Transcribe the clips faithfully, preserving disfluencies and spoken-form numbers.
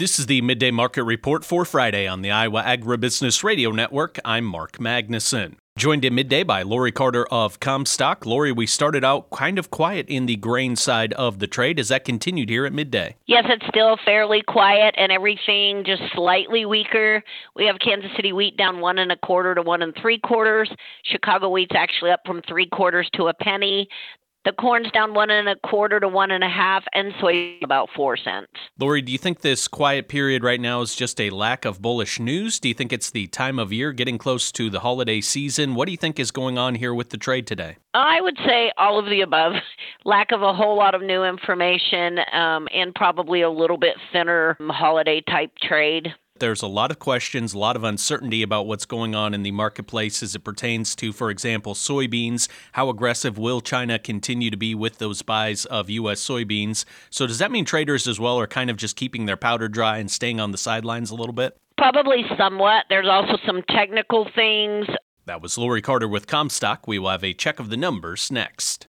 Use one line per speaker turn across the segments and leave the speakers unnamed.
This is the Midday Market Report for Friday on the Iowa Agribusiness Radio Network. I'm Mark Magnuson. Joined at midday by Lori Carter of Comstock. Lori, we started out kind of quiet in the grain side of the trade. Has that continued here at midday?
Yes, it's still fairly quiet and everything just slightly weaker. We have Kansas City wheat down one and a quarter to one and three quarters. Chicago wheat's actually up from three quarters to a penny. The corn's down one and a quarter to one and a half, and soy about four cents.
Lori, do you think this quiet period right now is just a lack of bullish news? Do you think it's the time of year getting close to the holiday season? What do you think is going on here with the trade today?
I would say all of the above. Lack of a whole lot of new information um, and probably a little bit thinner holiday type trade.
There's a lot of questions, a lot of uncertainty about what's going on in the marketplace as it pertains to, for example, soybeans. How aggressive will China continue to be with those buys of U S soybeans? So does that mean traders as well are kind of just keeping their powder dry and staying on the sidelines a little bit?
Probably somewhat. There's also some technical things.
That was Lori Carter with Comstock. We will have a check of the numbers next.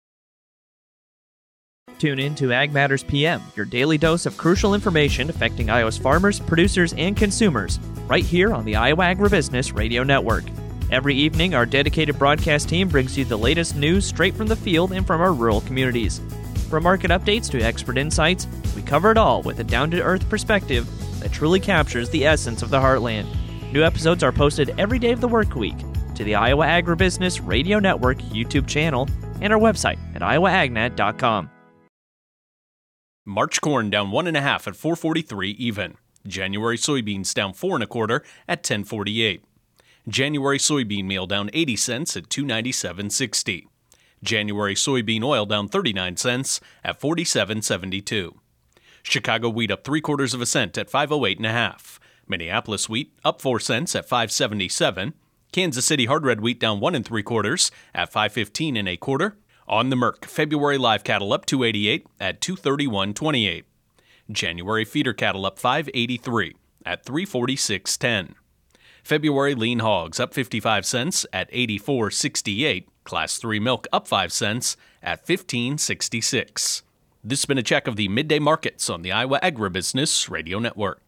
Tune in to Ag Matters P M, your daily dose of crucial information affecting Iowa's farmers, producers, and consumers, right here on the Iowa Agribusiness Radio Network. Every evening, our dedicated broadcast team brings you the latest news straight from the field and from our rural communities. From market updates to expert insights, we cover it all with a down-to-earth perspective that truly captures the essence of the heartland. New episodes are posted every day of the work week to the Iowa Agribusiness Radio Network YouTube channel and our website at iowa agnet dot com.
March corn down one and a half at four forty-three even. January soybeans down four and a quarter at ten forty-eight. January soybean meal down eighty cents at two ninety-seven sixty. January soybean oil down thirty-nine cents at forty-seven seventy-two. Chicago wheat up three quarters of a cent at five oh eight and a half. Minneapolis wheat up four cents at five seventy-seven. Kansas City hard red wheat down one and three quarters at five fifteen and a quarter. On the Merc, February live cattle up two eighty-eight at two thirty-one twenty-eight. January feeder cattle up five eighty-three at three forty-six ten. February lean hogs up fifty-five cents at eighty-four sixty-eight. Class three milk up five cents at fifteen sixty-six. This has been a check of the midday markets on the Iowa Agribusiness Radio Network.